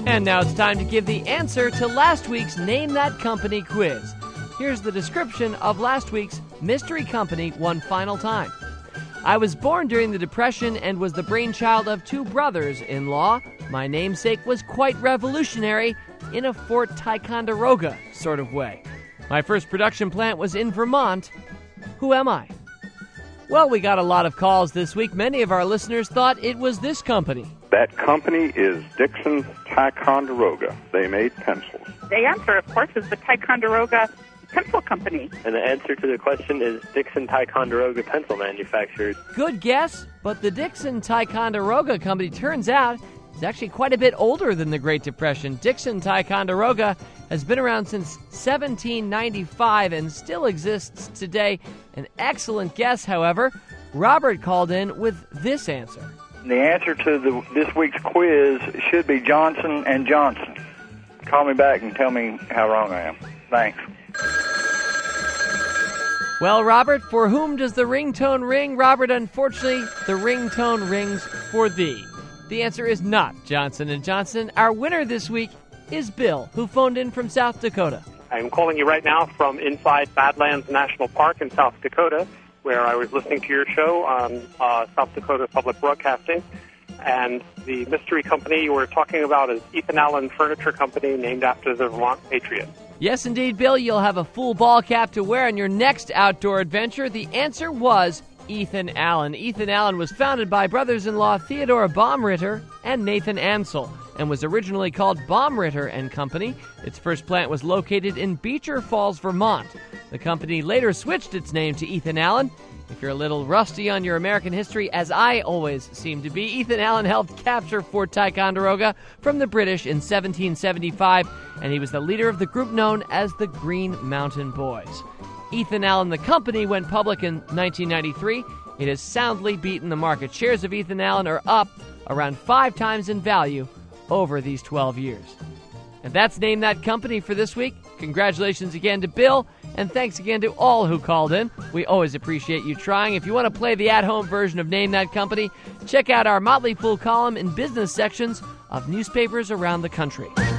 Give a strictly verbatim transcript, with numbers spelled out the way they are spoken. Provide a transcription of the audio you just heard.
And now it's time to give the answer to last week's Name That Company quiz. Here's the description of last week's Mystery Company one final time. I was born during the Depression and was the brainchild of two brothers-in-law. My namesake was quite revolutionary in a Fort Ticonderoga sort of way. My first production plant was in Vermont. Who am I? Well, we got a lot of calls this week. Many of our listeners thought it was this company. That company is Dixon Ticonderoga. They made pencils. The answer, of course, is the Ticonderoga Pencil Company. And the answer to the question is Dixon Ticonderoga Pencil Manufacturers. Good guess, but the Dixon Ticonderoga Company turns out is actually quite a bit older than the Great Depression. Dixon Ticonderoga has been around since seventeen ninety-five and still exists today. An excellent guess, however. Robert called in with this answer. The answer to the, this week's quiz should be Johnson and Johnson. Call me back and tell me how wrong I am. Thanks. Well, Robert, for whom does the ringtone ring? Robert, unfortunately, the ringtone rings for thee. The answer is not Johnson and Johnson. Our winner this week is Bill, who phoned in from South Dakota. I'm calling you right now from inside Badlands National Park in South Dakota, where I was listening to your show on uh, South Dakota Public Broadcasting. And the mystery company you were talking about is Ethan Allen Furniture Company, named after the Vermont Patriot. Yes, indeed, Bill. You'll have a full ball cap to wear on your next outdoor adventure. The answer was Ethan Allen. Ethan Allen was founded by brothers-in-law Theodore Baumritter and Nathan Ansel, and was originally called Baumritter and Company. Its first plant was located in Beecher Falls, Vermont. The company later switched its name to Ethan Allen. If you're a little rusty on your American history, as I always seem to be, Ethan Allen helped capture Fort Ticonderoga from the British in seventeen seventy-five, and he was the leader of the group known as the Green Mountain Boys. Ethan Allen, the company, went public in nineteen ninety-three. It has soundly beaten the market. Shares of Ethan Allen are up around five times in value over these twelve years. And that's Name That Company for this week. Congratulations again to Bill, and thanks again to all who called in. We always appreciate you trying. If you want to play the at-home version of Name That Company, check out our Motley Fool column in business sections of newspapers around the country.